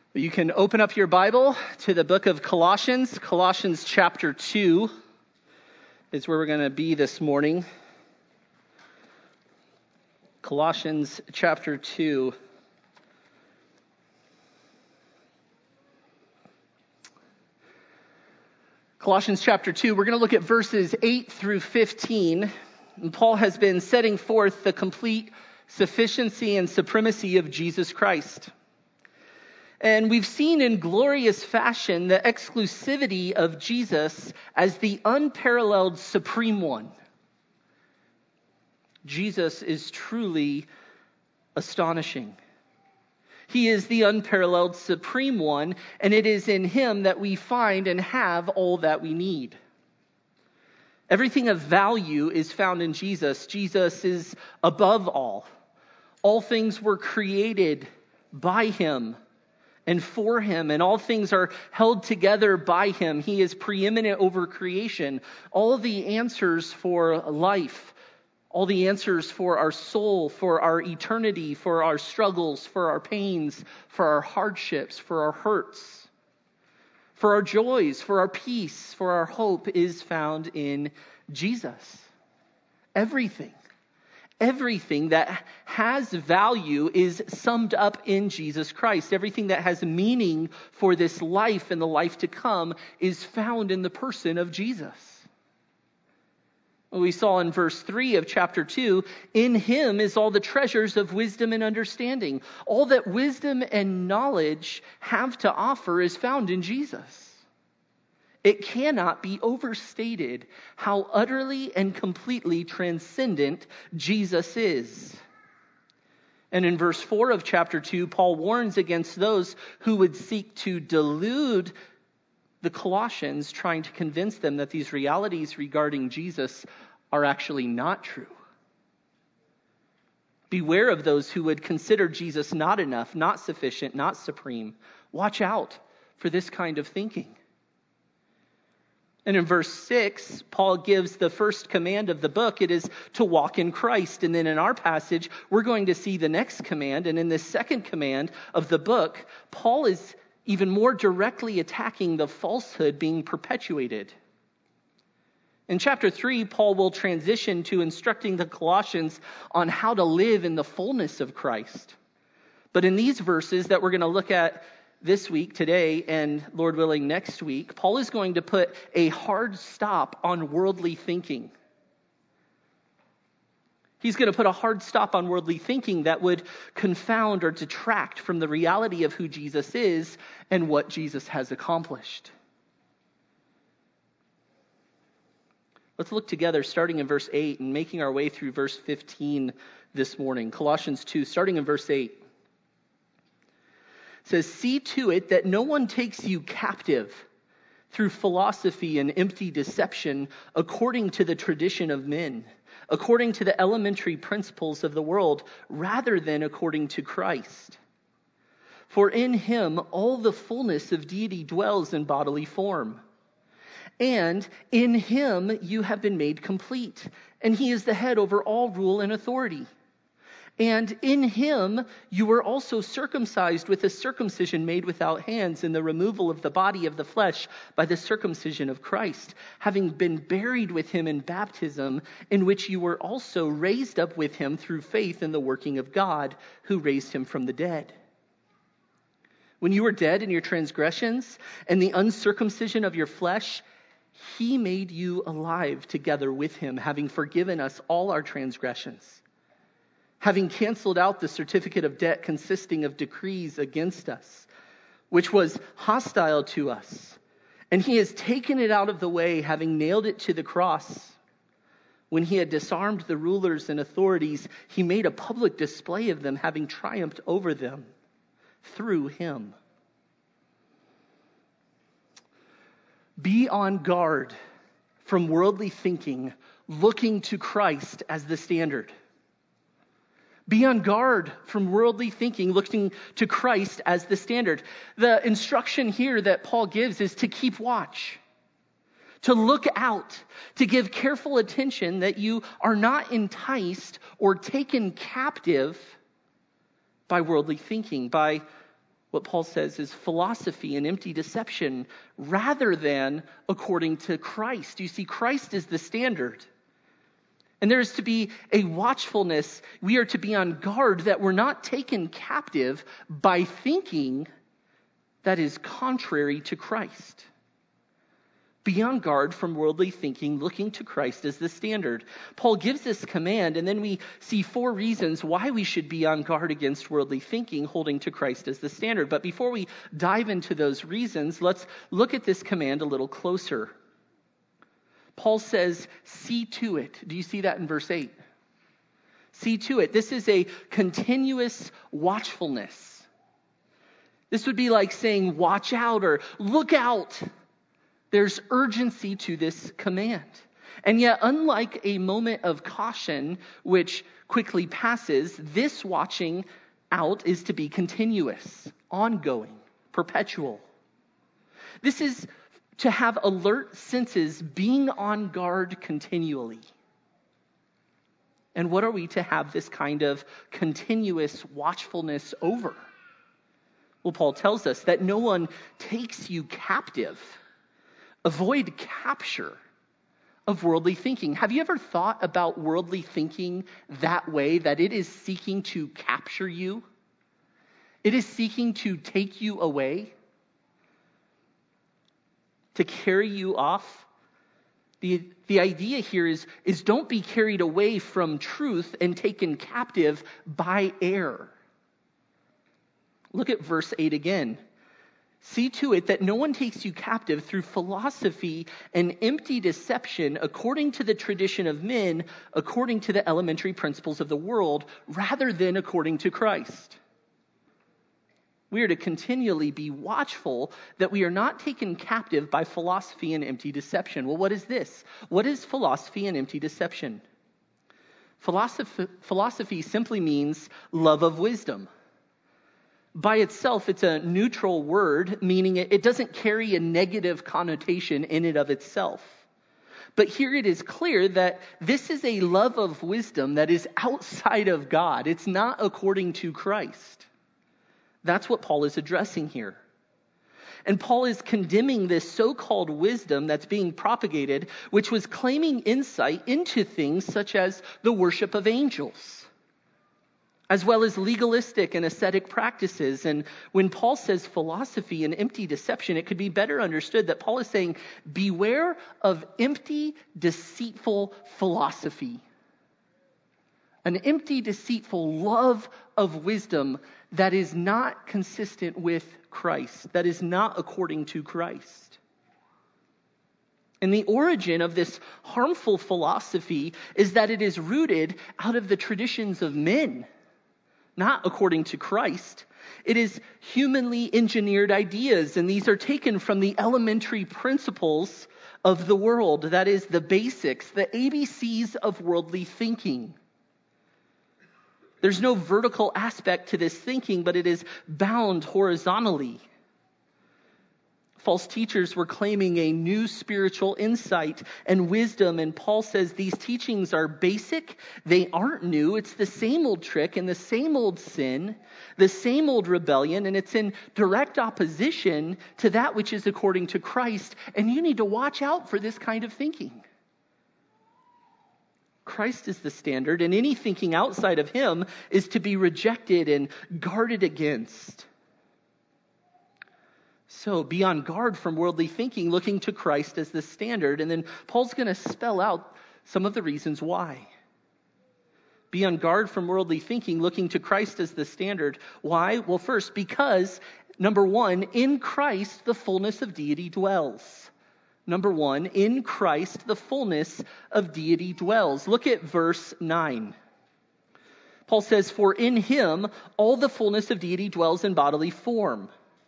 You can open up your Bible to the book of Colossians. Colossians chapter 2 is where we're going to be this morning. Colossians chapter 2. Colossians chapter 2, we're going to look at verses 8 through 15. And Paul has been setting forth the complete sufficiency and supremacy of Jesus Christ. And we've seen in glorious fashion the exclusivity of Jesus as the unparalleled supreme one. Jesus is truly astonishing. He is the unparalleled supreme one, and it is in him that we find and have all that we need. Everything of value is found in Jesus. Jesus is above all. All things were created by him and for him, and all things are held together by him. He is preeminent over creation. All of the answers for life, all the answers for our soul, for our eternity, for our struggles, for our pains, for our hardships, for our hurts, for our joys, for our peace, for our hope is found in Jesus. Everything that has value is summed up in Jesus Christ. Everything that has meaning for this life and the life to come is found in the person of Jesus. We saw in verse 3 of chapter 2, in him is all the treasures of wisdom and understanding. All that wisdom and knowledge have to offer is found in Jesus. It cannot be overstated how utterly and completely transcendent Jesus is. And in verse 4 of chapter 2, Paul warns against those who would seek to delude the Colossians, trying to convince them that these realities regarding Jesus are actually not true. Beware of those who would consider Jesus not enough, not sufficient, not supreme. Watch out for this kind of thinking. And in verse 6, Paul gives the first command of the book. It is to walk in Christ. And then in our passage, we're going to see the next command. And in this second command of the book, Paul is even more directly attacking the falsehood being perpetuated. In chapter 3, Paul will transition to instructing the Colossians on how to live in the fullness of Christ. But in these verses that we're going to look at this week, today, and Lord willing, next week, Paul is going to put a hard stop on worldly thinking. He's going to put a hard stop on worldly thinking that would confound or detract from the reality of who Jesus is and what Jesus has accomplished. Let's look together, starting in verse 8 and making our way through verse 15 this morning. Colossians 2, starting in verse 8. It says, see to it that no one takes you captive through philosophy and empty deception according to the tradition of men, according to the elementary principles of the world, rather than according to Christ. For in him all the fullness of deity dwells in bodily form. And in him you have been made complete, and he is the head over all rule and authority. And in him you were also circumcised with a circumcision made without hands, in the removal of the body of the flesh by the circumcision of Christ, having been buried with him in baptism, in which you were also raised up with him through faith in the working of God, who raised him from the dead. When you were dead in your transgressions and the uncircumcision of your flesh, he made you alive together with him, having forgiven us all our transgressions, having canceled out the certificate of debt consisting of decrees against us, which was hostile to us. And he has taken it out of the way, having nailed it to the cross. When he had disarmed the rulers and authorities, he made a public display of them, having triumphed over them through him. Be on guard from worldly thinking, looking to Christ as the standard. Be on guard from worldly thinking, looking to Christ as the standard. The instruction here that Paul gives is to keep watch, to look out, to give careful attention that you are not enticed or taken captive by worldly thinking, by what Paul says is philosophy and empty deception rather than according to Christ. You see, Christ is the standard. And there is to be a watchfulness. We are to be on guard that we're not taken captive by thinking that is contrary to Christ. Be on guard from worldly thinking, looking to Christ as the standard. Paul gives this command, and then we see 4 reasons why we should be on guard against worldly thinking, holding to Christ as the standard. But before we dive into those reasons, let's look at this command a little closer. Paul says, see to it. Do you see that in verse 8? See to it. This is a continuous watchfulness. This would be like saying, watch out or look out. There's urgency to this command. And yet, unlike a moment of caution, which quickly passes, this watching out is to be continuous, ongoing, perpetual. This is to have alert senses, being on guard continually. And what are we to have this kind of continuous watchfulness over? Well, Paul tells us that no one takes you captive. Avoid capture of worldly thinking. Have you ever thought about worldly thinking that way, that it is seeking to capture you? It is seeking to take you away, to carry you off. The idea here is don't be carried away from truth and taken captive by error. Look at verse 8 again. See to it that no one takes you captive through philosophy and empty deception according to the tradition of men, according to the elementary principles of the world, rather than according to Christ. We are to continually be watchful that we are not taken captive by philosophy and empty deception. Well, what is this? What is philosophy and empty deception? Philosophy simply means love of wisdom. By itself, it's a neutral word, meaning it doesn't carry a negative connotation in and of itself. But here it is clear that this is a love of wisdom that is outside of God. It's not according to Christ. That's what Paul is addressing here. And Paul is condemning this so-called wisdom that's being propagated, which was claiming insight into things such as the worship of angels, as well as legalistic and ascetic practices. And when Paul says philosophy and empty deception, it could be better understood that Paul is saying, beware of empty, deceitful philosophy. An empty, deceitful love of wisdom that is not consistent with Christ, that is not according to Christ. And the origin of this harmful philosophy is that it is rooted out of the traditions of men, not according to Christ. It is humanly engineered ideas, and these are taken from the elementary principles of the world. That is the basics, the ABCs of worldly thinking. There's no vertical aspect to this thinking, but it is bound horizontally. False teachers were claiming a new spiritual insight and wisdom, and Paul says these teachings are basic, they aren't new, it's the same old trick and the same old sin, the same old rebellion, and it's in direct opposition to that which is according to Christ, and you need to watch out for this kind of thinking. Christ is the standard, and any thinking outside of him is to be rejected and guarded against. So be on guard from worldly thinking, looking to Christ as the standard. And then Paul's going to spell out some of the reasons why. Be on guard from worldly thinking, looking to Christ as the standard. Why? Well, first, because, number one, in Christ the fullness of deity dwells. Number one, in Christ the fullness of deity dwells. Look at verse 9. Paul says, for in him all the fullness of deity dwells in bodily form.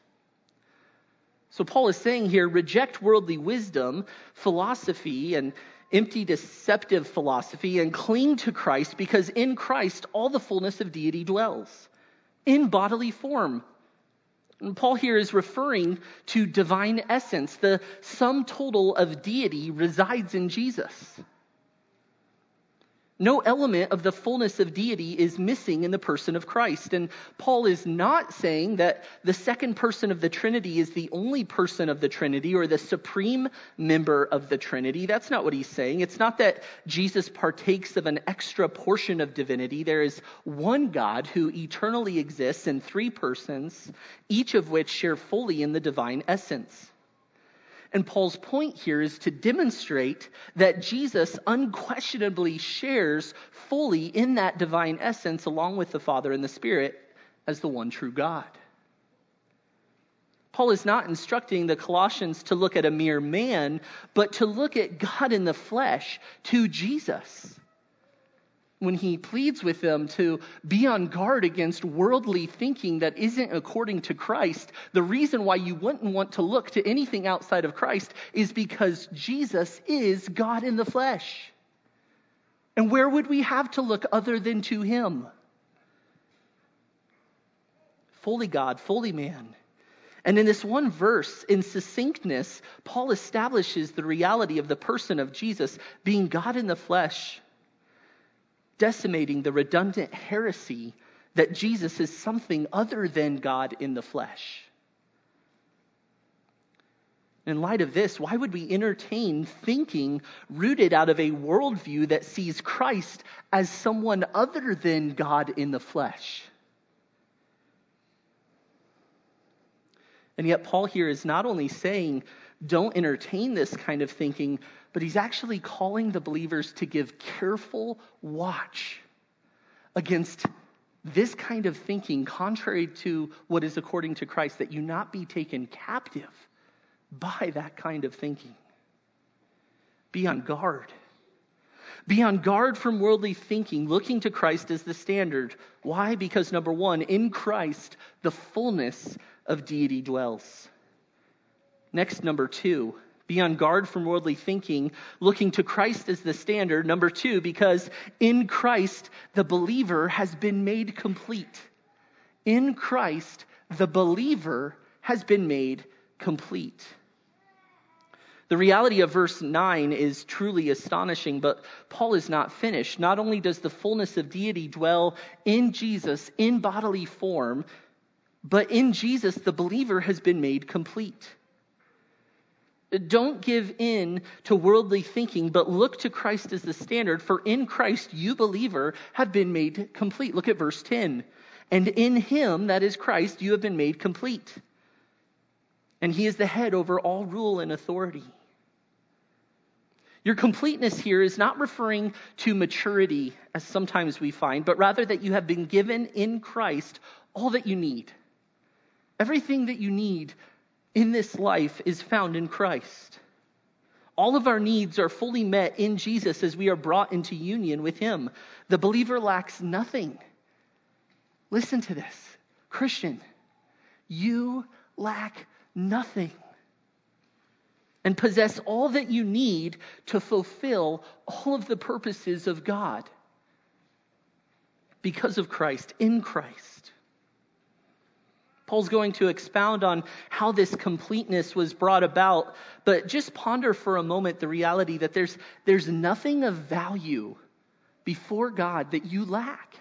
So Paul is saying here, reject worldly wisdom, philosophy, and empty deceptive philosophy, and cling to Christ, because in Christ all the fullness of deity dwells in bodily form. And Paul here is referring to divine essence. The sum total of deity resides in Jesus. No element of the fullness of deity is missing in the person of Christ. And Paul is not saying that the second person of the Trinity is the only person of the Trinity or the supreme member of the Trinity. That's not what he's saying. It's not that Jesus partakes of an extra portion of divinity. There is one God who eternally exists in three persons, each of which share fully in the divine essence. And Paul's point here is to demonstrate that Jesus unquestionably shares fully in that divine essence along with the Father and the Spirit as the one true God. Paul is not instructing the Colossians to look at a mere man, but to look at God in the flesh, to Jesus. When he pleads with them to be on guard against worldly thinking that isn't according to Christ, the reason why you wouldn't want to look to anything outside of Christ is because Jesus is God in the flesh. And where would we have to look other than to him? Fully God, fully man. And in this one verse, in succinctness, Paul establishes the reality of the person of Jesus being God in the flesh, decimating the redundant heresy that Jesus is something other than God in the flesh. In light of this, why would we entertain thinking rooted out of a worldview that sees Christ as someone other than God in the flesh? And yet Paul here is not only saying, don't entertain this kind of thinking, but he's actually calling the believers to give careful watch against this kind of thinking, contrary to what is according to Christ, that you not be taken captive by that kind of thinking. Be on guard. Be on guard from worldly thinking, looking to Christ as the standard. Why? Because number one, in Christ, the fullness of deity dwells. Next, number two, be on guard from worldly thinking, looking to Christ as the standard. Number two, because in Christ, the believer has been made complete. In Christ, the believer has been made complete. The reality of verse 9 is truly astonishing, but Paul is not finished. Not only does the fullness of deity dwell in Jesus in bodily form, but in Jesus, the believer has been made complete. Don't give in to worldly thinking, but look to Christ as the standard. For in Christ, you believer have been made complete. Look at verse 10. And in him, that is Christ, you have been made complete. And he is the head over all rule and authority. Your completeness here is not referring to maturity, as sometimes we find, but rather that you have been given in Christ all that you need. Everything that you need in this life is found in Christ. All of our needs are fully met in Jesus as we are brought into union with him. The believer lacks nothing. Listen to this. Christian, you lack nothing and possess all that you need to fulfill all of the purposes of God because of Christ, in Christ. Paul's going to expound on how this completeness was brought about, but just ponder for a moment the reality that there's nothing of value before God that you lack.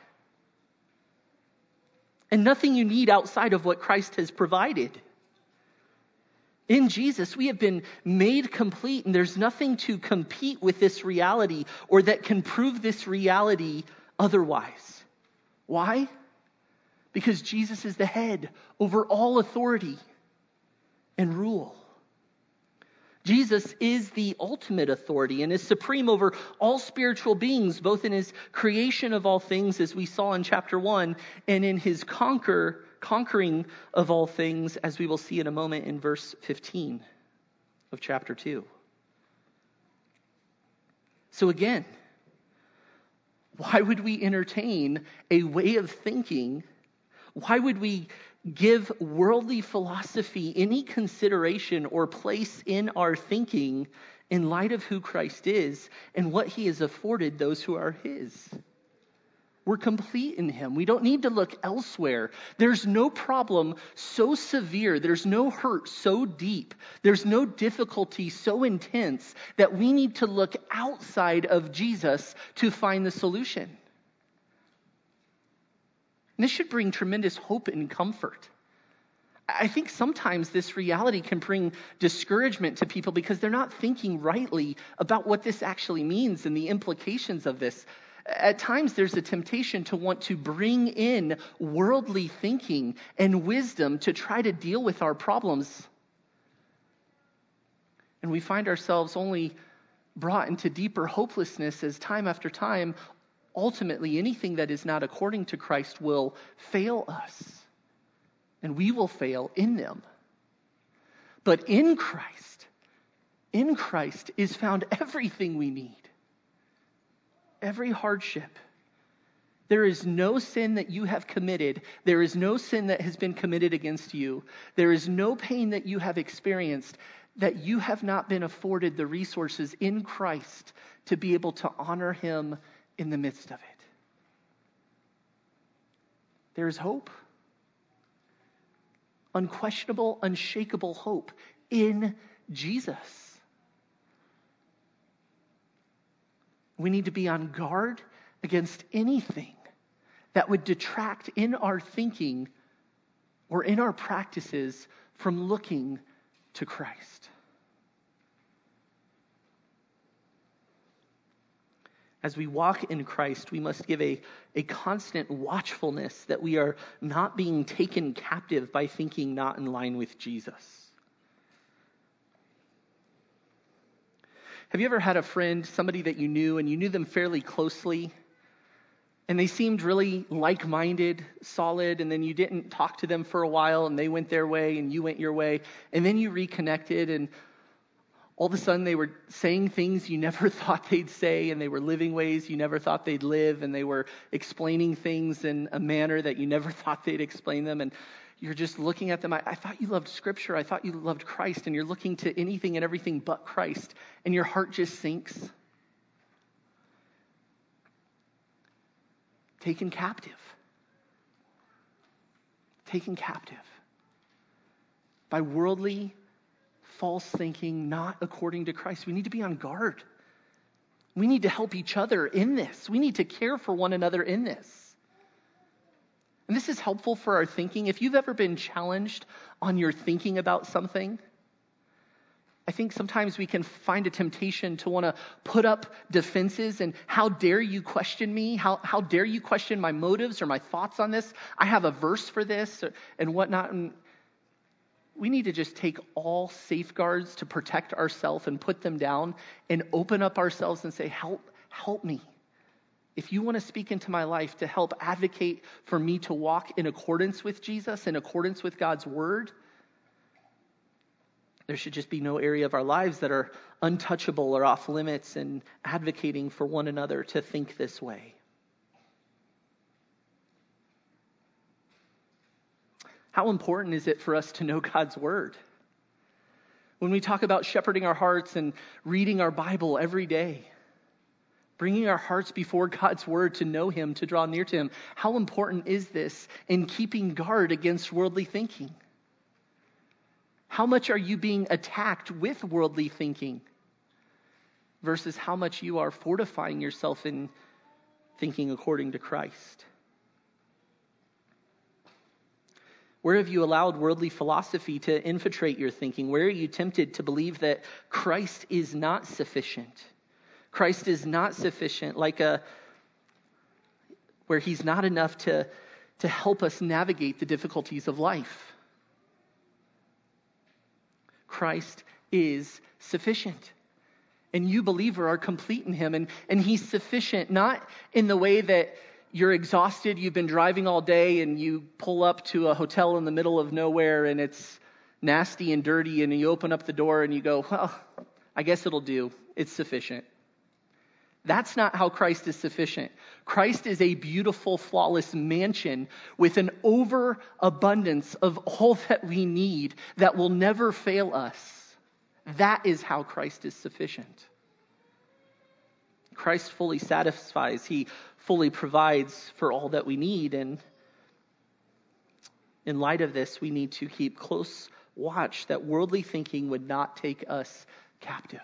And nothing you need outside of what Christ has provided. In Jesus, we have been made complete, and there's nothing to compete with this reality or that can prove this reality otherwise. Why? Because Jesus is the head over all authority and rule. Jesus is the ultimate authority and is supreme over all spiritual beings, both in his creation of all things, as we saw in chapter 1, and in his conquering of all things, as we will see in a moment in verse 15 of chapter 2. So again, why would we entertain a way of thinking? Why would we give worldly philosophy any consideration or place in our thinking in light of who Christ is and what he has afforded those who are his? We're complete in him. We don't need to look elsewhere. There's no problem so severe, there's no hurt so deep, there's no difficulty so intense that we need to look outside of Jesus to find the solution. And this should bring tremendous hope and comfort. I think sometimes this reality can bring discouragement to people because they're not thinking rightly about what this actually means and the implications of this. At times, there's a temptation to want to bring in worldly thinking and wisdom to try to deal with our problems. And we find ourselves only brought into deeper hopelessness as time after time, ultimately, anything that is not according to Christ will fail us. And we will fail in them. But in Christ is found everything we need. Every hardship. There is no sin that you have committed. There is no sin that has been committed against you. There is no pain that you have experienced that you have not been afforded the resources in Christ to be able to honor him in the midst of it. There is hope. Unquestionable, unshakable hope in Jesus. We need to be on guard against anything that would detract in our thinking or in our practices from looking to Christ. As we walk in Christ, we must give a constant watchfulness that we are not being taken captive by thinking not in line with Jesus. Have you ever had a friend, somebody that you knew, and you knew them fairly closely, and they seemed really like-minded, solid, and then you didn't talk to them for a while, and they went their way, and you went your way, and then you reconnected, and all of a sudden they were saying things you never thought they'd say, and they were living ways you never thought they'd live, and they were explaining things in a manner that you never thought they'd explain them, and you're just looking at them. I thought you loved Scripture. I thought you loved Christ, and you're looking to anything and everything but Christ, and your heart just sinks. Taken captive. Taken captive by worldly, false thinking, not according to Christ. We need to be on guard. We need to help each other in this. We need to care for one another in this. And this is helpful for our thinking. If you've ever been challenged on your thinking about something, I think sometimes we can find a temptation to want to put up defenses and how dare you question me? How dare you question my motives or my thoughts on this? I have a verse for this and whatnot. And we need to just take all safeguards to protect ourselves and put them down and open up ourselves and say, help me. If you want to speak into my life to help advocate for me to walk in accordance with Jesus, in accordance with God's word, there should just be no area of our lives that are untouchable or off limits in advocating for one another to think this way. How important is it for us to know God's word? When we talk about shepherding our hearts and reading our Bible every day, bringing our hearts before God's word to know him, to draw near to him, how important is this in keeping guard against worldly thinking? How much are you being attacked with worldly thinking versus how much you are fortifying yourself in thinking according to Christ? Where have you allowed worldly philosophy to infiltrate your thinking? Where are you tempted to believe that Christ is not sufficient? Christ is not sufficient, where he's not enough to help us navigate the difficulties of life. Christ is sufficient. And you, believer, are complete in him. And he's sufficient, not in the way that you're exhausted, you've been driving all day, and you pull up to a hotel in the middle of nowhere, and it's nasty and dirty, and you open up the door and you go, well, I guess it'll do. It's sufficient. That's not how Christ is sufficient. Christ is a beautiful, flawless mansion with an overabundance of all that we need that will never fail us. That is how Christ is sufficient. Christ fully satisfies. He fully provides for all that we need. And in light of this, we need to keep close watch that worldly thinking would not take us captive.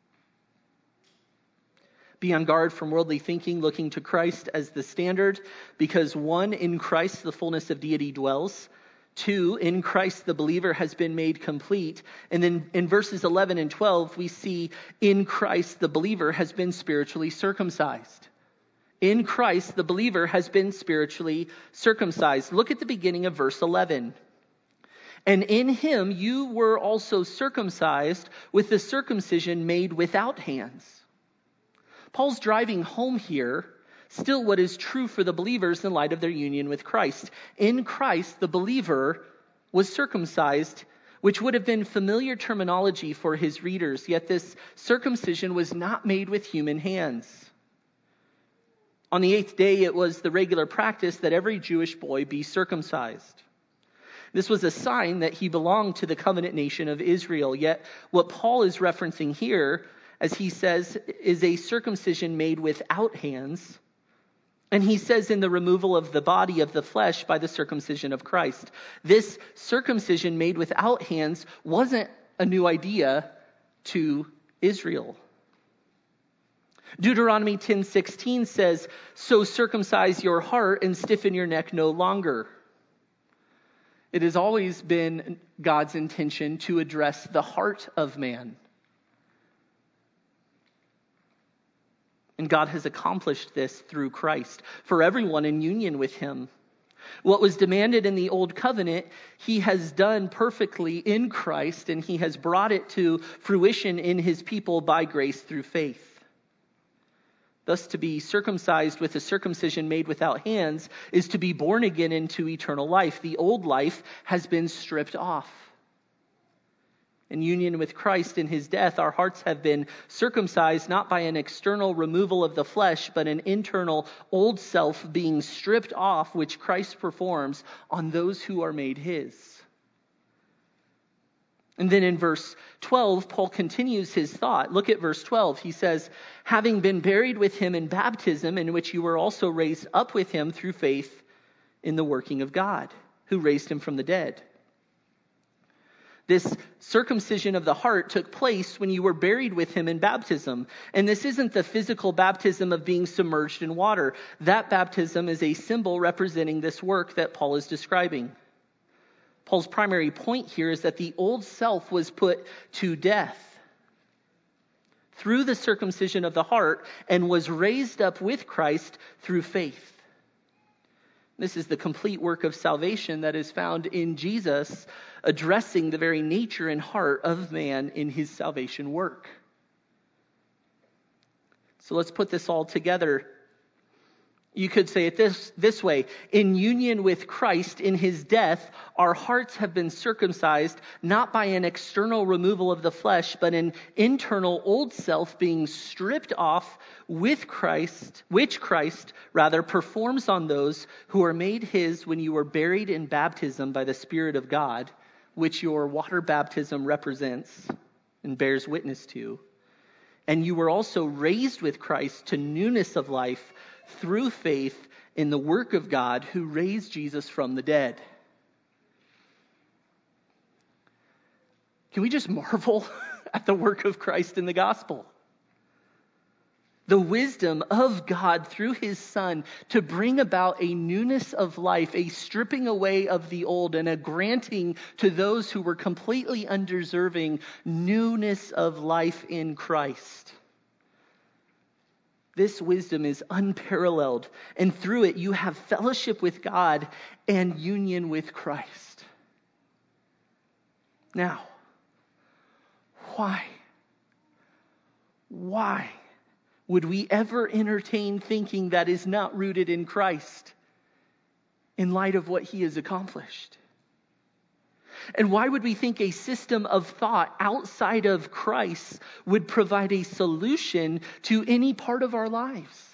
Be on guard from worldly thinking, looking to Christ as the standard, because 1, in Christ the fullness of deity dwells. 2, in Christ the believer has been made complete. And then in verses 11 and 12, we see in Christ the believer has been spiritually circumcised. In Christ the believer has been spiritually circumcised. Look at the beginning of verse 11. And in him you were also circumcised with the circumcision made without hands. Paul's driving home here still what is true for the believers in light of their union with Christ. In Christ, the believer was circumcised, which would have been familiar terminology for his readers, yet this circumcision was not made with human hands. On the 8th day, it was the regular practice that every Jewish boy be circumcised. This was a sign that he belonged to the covenant nation of Israel, yet what Paul is referencing here, as he says, is a circumcision made without hands. And he says in the removal of the body of the flesh by the circumcision of Christ. This circumcision made without hands wasn't a new idea to Israel. Deuteronomy 10:16 says, "So circumcise your heart and stiffen your neck no longer." It has always been God's intention to address the heart of man. And God has accomplished this through Christ for everyone in union with him. What was demanded in the old covenant, he has done perfectly in Christ, and he has brought it to fruition in his people by grace through faith. Thus, to be circumcised with a circumcision made without hands is to be born again into eternal life. The old life has been stripped off. In union with Christ in his death, our hearts have been circumcised not by an external removal of the flesh, but an internal old self being stripped off, which Christ performs on those who are made his. And then in verse 12, Paul continues his thought. Look at verse 12. He says, "Having been buried with him in baptism, in which you were also raised up with him through faith in the working of God, who raised him from the dead." This circumcision of the heart took place when you were buried with him in baptism. And this isn't the physical baptism of being submerged in water. That baptism is a symbol representing this work that Paul is describing. Paul's primary point here is that the old self was put to death through the circumcision of the heart and was raised up with Christ through faith. This is the complete work of salvation that is found in Jesus, addressing the very nature and heart of man in his salvation work. So let's put this all together. You could say it this way. In union with Christ in his death, our hearts have been circumcised, not by an external removal of the flesh, but an internal old self being stripped off with Christ, which Christ rather performs on those who are made his when you were buried in baptism by the Spirit of God, which your water baptism represents and bears witness to. And you were also raised with Christ to newness of life through faith in the work of God who raised Jesus from the dead. Can we just marvel at the work of Christ in the gospel? The wisdom of God through his Son to bring about a newness of life, a stripping away of the old, and a granting to those who were completely undeserving newness of life in Christ. This wisdom is unparalleled, and through it you have fellowship with God and union with Christ. Now, why would we ever entertain thinking that is not rooted in Christ in light of what he has accomplished? And why would we think a system of thought outside of Christ would provide a solution to any part of our lives?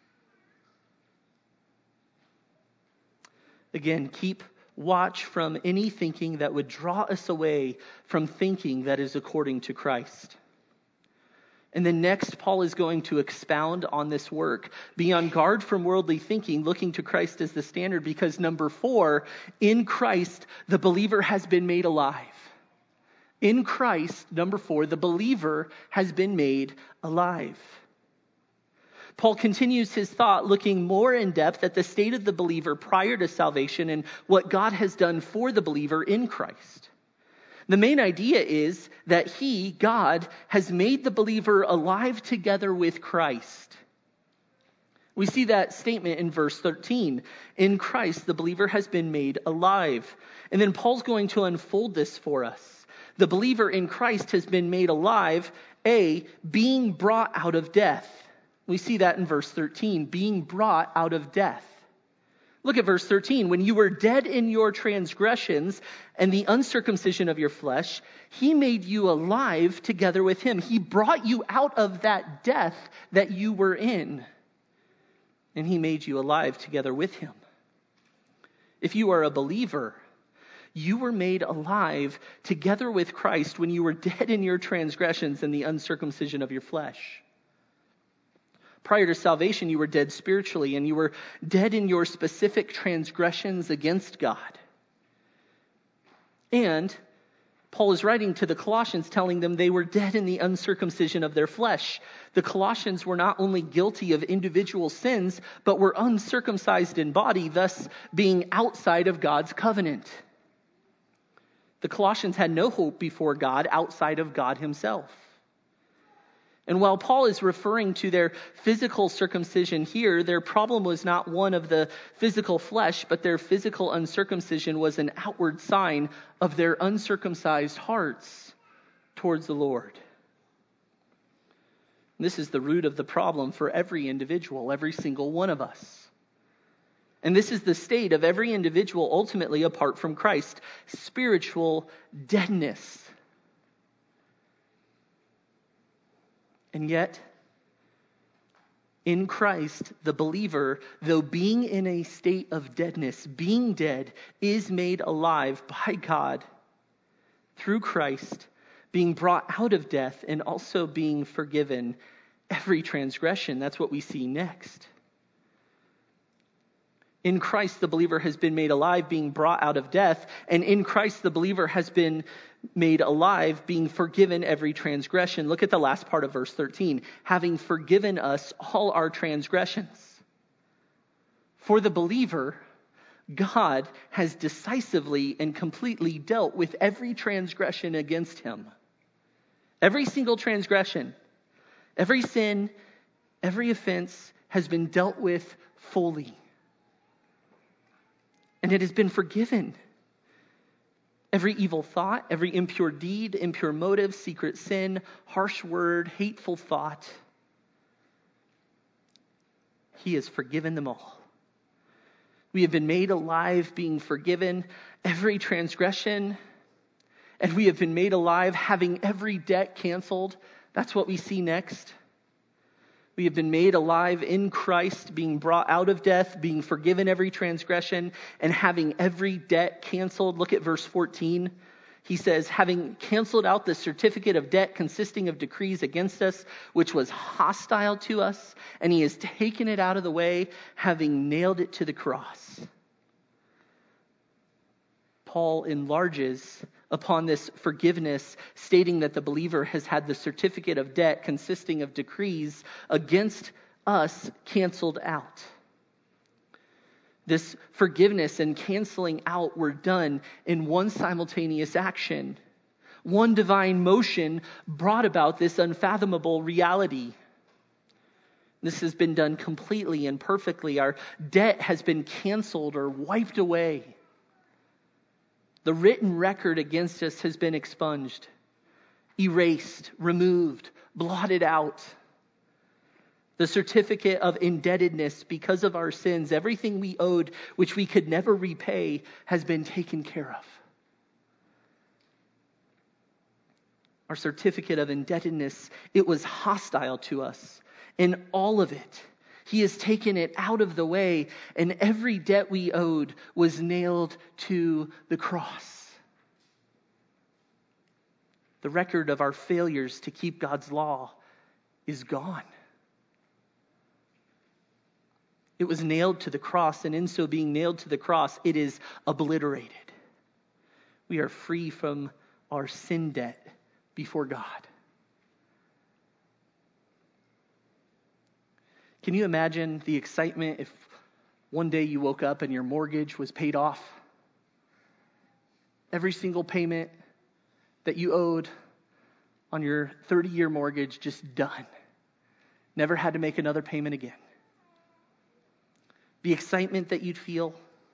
Again, keep watch from any thinking that would draw us away from thinking that is according to Christ. And then next, Paul is going to expound on this work. Be on guard from worldly thinking, looking to Christ as the standard, because number 4, in Christ, the believer has been made alive. In Christ, number 4, the believer has been made alive. Paul continues his thought, looking more in depth at the state of the believer prior to salvation and what God has done for the believer in Christ. The main idea is that he, God, has made the believer alive together with Christ. We see that statement in verse 13. In Christ, the believer has been made alive. And then Paul's going to unfold this for us. The believer in Christ has been made alive, being brought out of death. We see that in verse 13, being brought out of death. Look at verse 13. When you were dead in your transgressions and the uncircumcision of your flesh, he made you alive together with him. He brought you out of that death that you were in, and he made you alive together with him. If you are a believer, you were made alive together with Christ when you were dead in your transgressions and the uncircumcision of your flesh. Prior to salvation, you were dead spiritually, and you were dead in your specific transgressions against God. And Paul is writing to the Colossians, telling them they were dead in the uncircumcision of their flesh. The Colossians were not only guilty of individual sins, but were uncircumcised in body, thus being outside of God's covenant. The Colossians had no hope before God outside of God himself. And while Paul is referring to their physical circumcision here, their problem was not one of the physical flesh, but their physical uncircumcision was an outward sign of their uncircumcised hearts towards the Lord. This is the root of the problem for every individual, every single one of us. And this is the state of every individual ultimately apart from Christ, spiritual deadness. And yet, in Christ, the believer, though being in a state of deadness, being dead, is made alive by God through Christ, being brought out of death and also being forgiven every transgression. That's what we see next. In Christ, the believer has been made alive, being brought out of death. And in Christ, the believer has been made alive, being forgiven every transgression. Look at the last part of verse 13. Having forgiven us all our transgressions. For the believer, God has decisively and completely dealt with every transgression against him. Every single transgression, every sin, every offense has been dealt with fully. And it has been forgiven. Every evil thought, every impure deed, impure motive, secret sin, harsh word, hateful thought. He has forgiven them all. We have been made alive, being forgiven every transgression. And we have been made alive, having every debt canceled. That's what we see next. We have been made alive in Christ, being brought out of death, being forgiven every transgression, and having every debt canceled. Look at verse 14. He says, having canceled out the certificate of debt consisting of decrees against us, which was hostile to us, and he has taken it out of the way, having nailed it to the cross. Paul enlarges upon this forgiveness, stating that the believer has had the certificate of debt consisting of decrees against us canceled out. This forgiveness and canceling out were done in one simultaneous action. One divine motion brought about this unfathomable reality. This has been done completely and perfectly. Our debt has been canceled or wiped away. The written record against us has been expunged, erased, removed, blotted out. The certificate of indebtedness because of our sins, everything we owed, which we could never repay, has been taken care of. Our certificate of indebtedness, it was hostile to us. In all of it, he has taken it out of the way, and every debt we owed was nailed to the cross. The record of our failures to keep God's law is gone. It was nailed to the cross, and in so being nailed to the cross, it is obliterated. We are free from our sin debt before God. Can you imagine the excitement if one day you woke up and your mortgage was paid off? Every single payment that you owed on your 30-year mortgage just done. Never had to make another payment again. The excitement that you'd feel,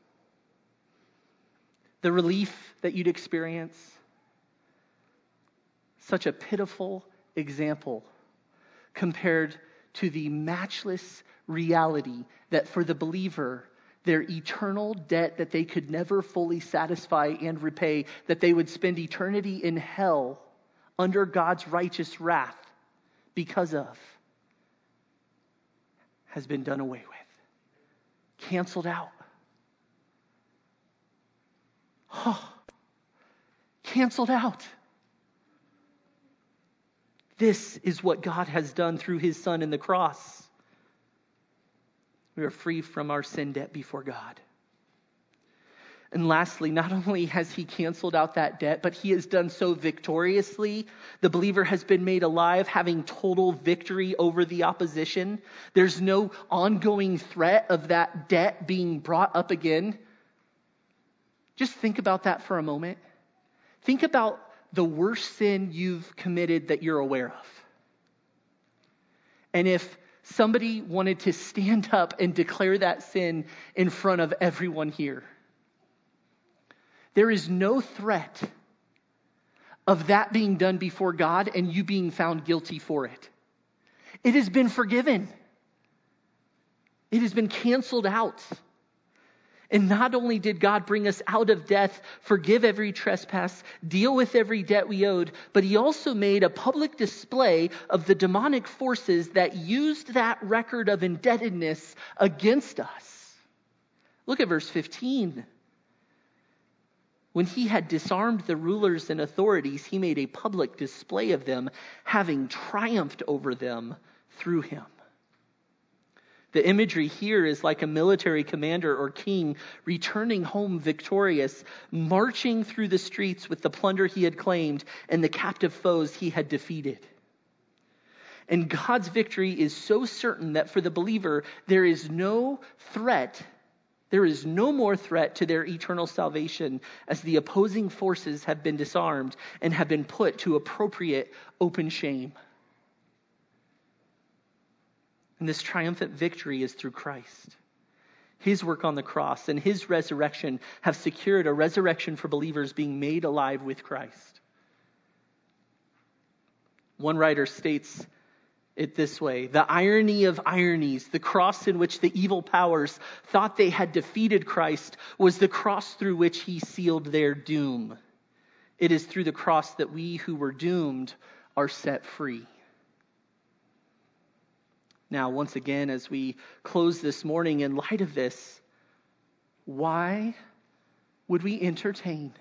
the relief that you'd experience. Such a pitiful example compared to the matchless reality that for the believer, their eternal debt that they could never fully satisfy and repay, that they would spend eternity in hell under God's righteous wrath because of, has been done away with. Canceled out. Oh, canceled out. This is what God has done through his Son in the cross. We are free from our sin debt before God. And lastly, not only has he canceled out that debt, but he has done so victoriously. The believer has been made alive, having total victory over the opposition. There's no ongoing threat of that debt being brought up again. Just think about that for a moment. Think about the worst sin you've committed that you're aware of. And if somebody wanted to stand up and declare that sin in front of everyone here, there is no threat of that being done before God and you being found guilty for it. It has been forgiven. It has been canceled out. And not only did God bring us out of death, forgive every trespass, deal with every debt we owed, but he also made a public display of the demonic forces that used that record of indebtedness against us. Look at verse 15. When he had disarmed the rulers and authorities, he made a public display of them, having triumphed over them through him. The imagery here is like a military commander or king returning home victorious, marching through the streets with the plunder he had claimed and the captive foes he had defeated. And God's victory is so certain that for the believer, there is no threat. There is no more threat to their eternal salvation as the opposing forces have been disarmed and have been put to appropriate open shame. And this triumphant victory is through Christ. His work on the cross and his resurrection have secured a resurrection for believers being made alive with Christ. One writer states it this way: the irony of ironies, the cross in which the evil powers thought they had defeated Christ was the cross through which he sealed their doom. It is through the cross that we who were doomed are set free. Now, once again, as we close this morning, in light of this, why would we entertain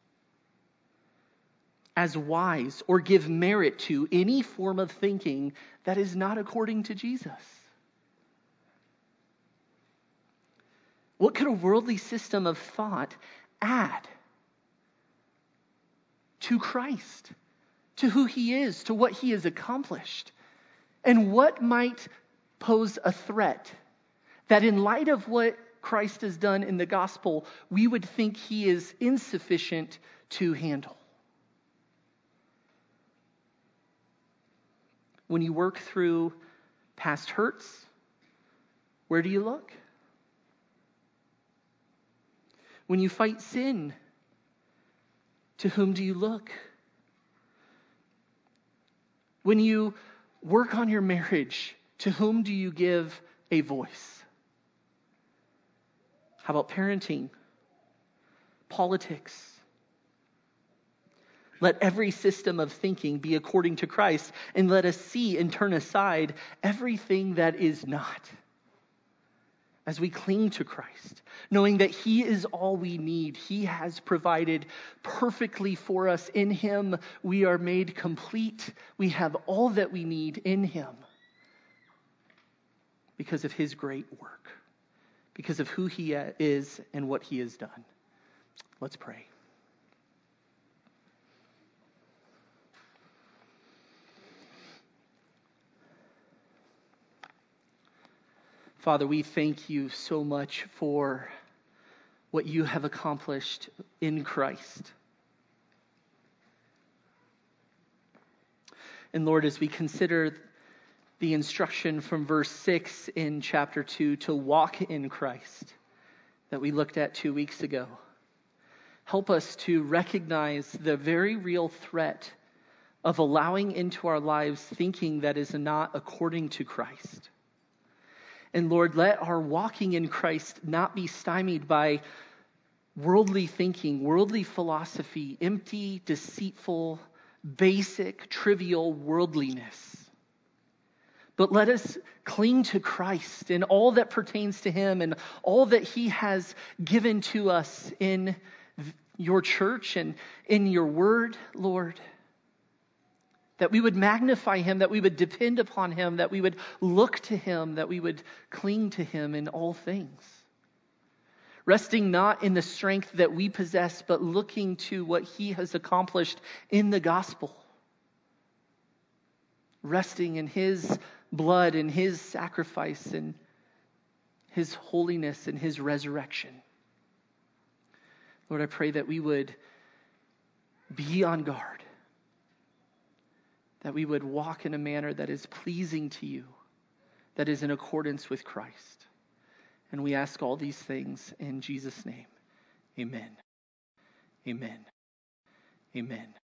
as wise or give merit to any form of thinking that is not according to Jesus? What could a worldly system of thought add to Christ, to who he is, to what he has accomplished? And what might pose a threat that in light of what Christ has done in the gospel, we would think he is insufficient to handle? When you work through past hurts, where do you look? When you fight sin, to whom do you look? When you work on your marriage, to whom do you give a voice? How about parenting? Politics? Let every system of thinking be according to Christ, and let us see and turn aside everything that is not, as we cling to Christ, knowing that he is all we need. He has provided perfectly for us. In him, we are made complete. We have all that we need in him. because of his great work, because of who he is and what he has done. Let's pray. Father, we thank you so much for what you have accomplished in Christ. And Lord, as we consider the instruction from verse 6 in chapter 2 to walk in Christ that we looked at 2 weeks ago, help us to recognize the very real threat of allowing into our lives thinking that is not according to Christ. And Lord, let our walking in Christ not be stymied by worldly thinking, worldly philosophy, empty, deceitful, basic, trivial worldliness. But let us cling to Christ and all that pertains to him and all that he has given to us in your church and in your word, Lord. That we would magnify him, that we would depend upon him, that we would look to him, that we would cling to him in all things. Resting not in the strength that we possess, but looking to what he has accomplished in the gospel. Resting in his blood and his sacrifice and his holiness and his resurrection. Lord, I pray that we would be on guard. That we would walk in a manner that is pleasing to you, that is in accordance with Christ. And we ask all these things in Jesus' name. Amen. Amen. Amen.